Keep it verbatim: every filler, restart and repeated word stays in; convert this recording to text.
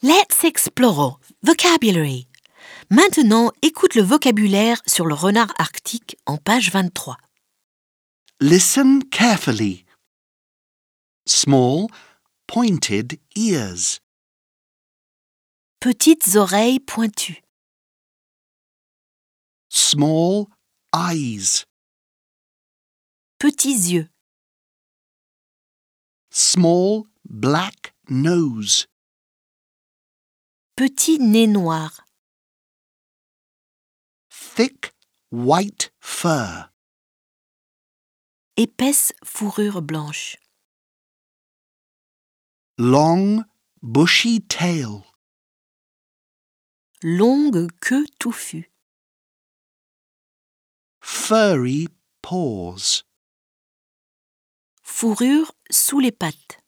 Let's explore vocabulary. Maintenant, écoute le vocabulaire sur le renard arctique en page vingt-trois. Listen carefully. Small, pointed ears. Petites oreilles pointues. Small eyes. Petits yeux. Small black nose. Petit nez noir. Thick white fur. Épaisse fourrure blanche. Long bushy tail. Longue queue touffue. Furry paws. Fourrure sous les pattes.